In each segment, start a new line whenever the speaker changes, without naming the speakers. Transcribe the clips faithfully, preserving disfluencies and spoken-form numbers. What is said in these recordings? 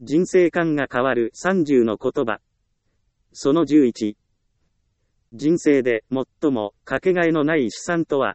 人生観が変わるさんじゅうの言葉。そのじゅういち。人生で最もかけがえのない資産とは。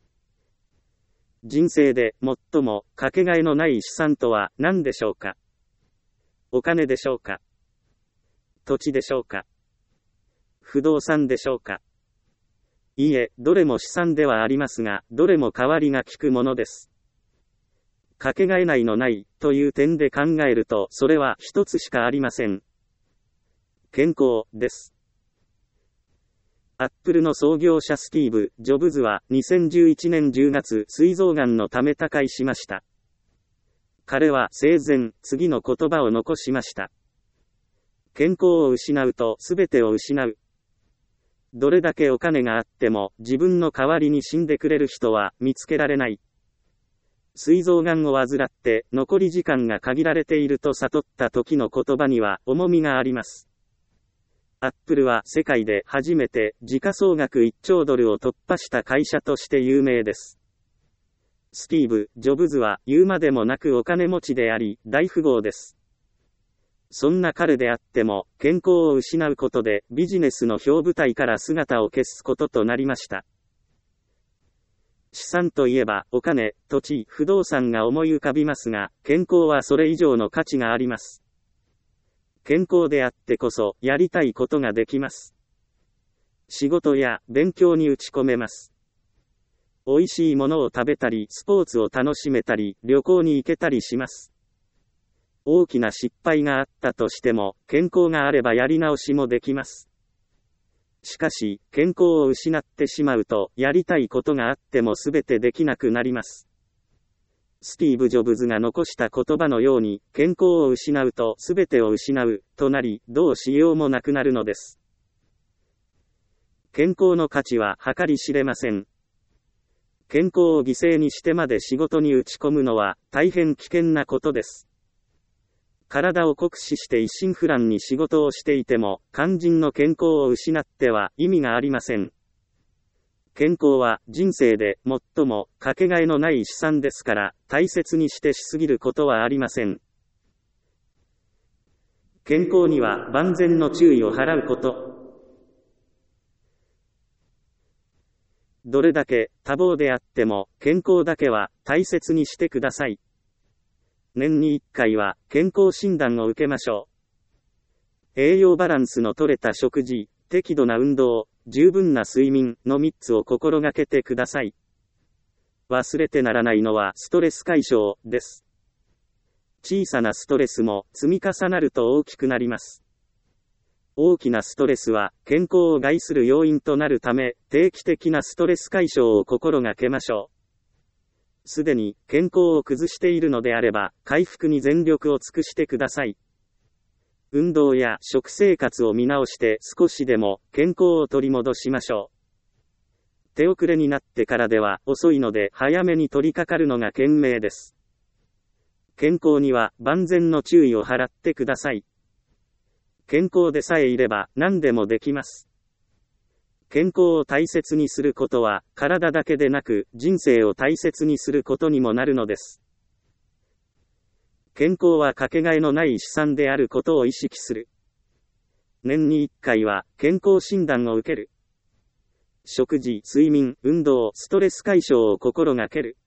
人生で最もかけがえのない資産とは何でしょうか。お金でしょうか。土地でしょうか。不動産でしょうか。いいえ、どれも資産ではありますが、どれも代わりが利くものです。かけがえないのないという点で考えると、それは一つしかありません。健康です。アップルの創業者スティーブ・ジョブズはにせんじゅういちねんじゅうがつ、膵臓がんのため他界しました。彼は生前、次の言葉を残しました。健康を失うと全てを失う。どれだけお金があっても自分の代わりに死んでくれる人は見つけられない。膵臓がんを患って残り時間が限られていると悟った時の言葉には重みがあります。アップルは世界で初めて時価総額いっちょうドルを突破した会社として有名です。スティーブ・ジョブズは言うまでもなくお金持ちであり、大富豪です。そんな彼であっても、健康を失うことでビジネスの表舞台から姿を消すこととなりました。資産といえば、お金、土地、不動産が思い浮かびますが、健康はそれ以上の価値があります。健康であってこそ、やりたいことができます。仕事や勉強に打ち込めます。美味しいものを食べたり、スポーツを楽しめたり、旅行に行けたりします。大きな失敗があったとしても、健康があればやり直しもできます。しかし、健康を失ってしまうと、やりたいことがあってもすべてできなくなります。スティーブ・ジョブズが残した言葉のように、健康を失うとすべてを失う、となり、どうしようもなくなるのです。健康の価値は計り知れません。健康を犠牲にしてまで仕事に打ち込むのは、大変危険なことです。体を酷使して一心不乱に仕事をしていても、肝心の健康を失っては意味がありません。健康は人生で最もかけがえのない資産ですから、大切にしてしすぎることはありません。健康には万全の注意を払うこと。どれだけ多忙であっても、健康だけは大切にしてください。年にいっかいは健康診断を受けましょう。栄養バランスの取れた食事、適度な運動、十分な睡眠のみっつを心がけてください。忘れてならないのはストレス解消です。小さなストレスも積み重なると大きくなります。大きなストレスは健康を害する要因となるため、定期的なストレス解消を心がけましょう。すでに健康を崩しているのであれば、回復に全力を尽くしてください。運動や食生活を見直して少しでも健康を取り戻しましょう。手遅れになってからでは遅いので早めに取り掛かるのが賢明です。健康には万全の注意を払ってください。健康でさえいれば何でもできます。健康を大切にすることは、体だけでなく、人生を大切にすることにもなるのです。健康はかけがえのない資産であることを意識する。年にいっかいは、健康診断を受ける。食事、睡眠、運動、ストレス解消を心がける。